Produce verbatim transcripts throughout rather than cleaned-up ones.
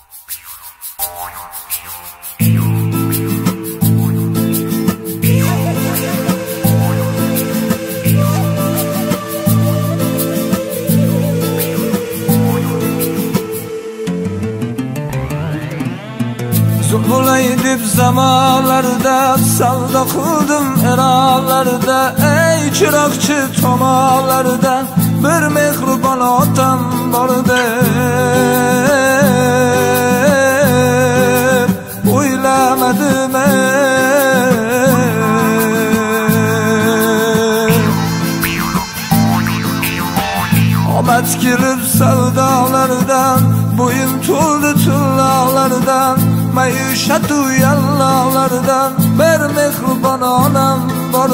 Zulay deb zamonlarda savdo qildim eronlarda, ey chiroqchi tomonlarda bir mehribon otam bor deb o'ylamadim. Omad kelib savdolardan, bo'yim to'ldi tillolardan, maishat-u yallolardan bir mehribon onam bor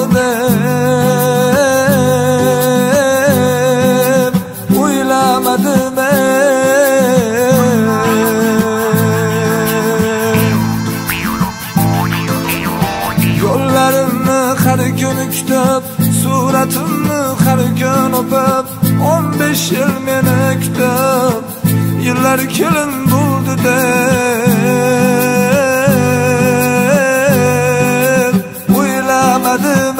deb o'ylamadim. Yo'llarimni har kun kutib, suratimni har kun o'pib, o'n besh yil meni kutib, yillar kelin bo'ldi deb o'ylamadim.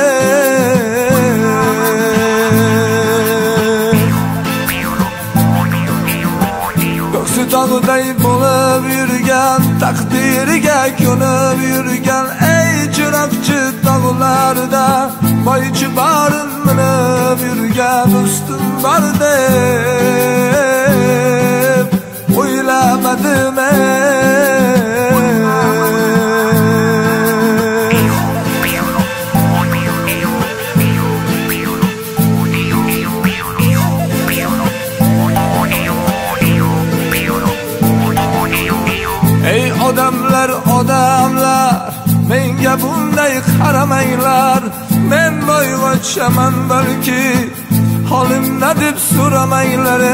Ko'ksi tog'day bo'lib yurgan, taqdiriga ko'nib yurgan, ey chiroqchi tog'larda boychi borin minib yurgan ustim bor deb o'ylamadim. Ey odamlar, odamlar, menga bunday qaramanglar, men boyvachchaman balki, holimda deb so'ramanglar.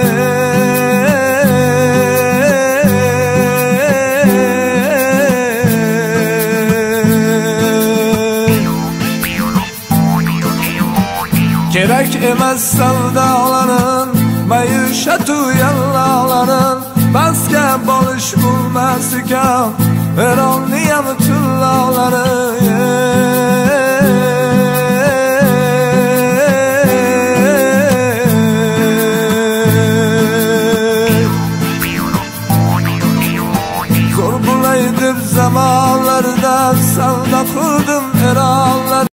Kerak emas savdolarin, maishat-u yallolarin, basga bolish bo'lmas ekan Eronning ham tillolari.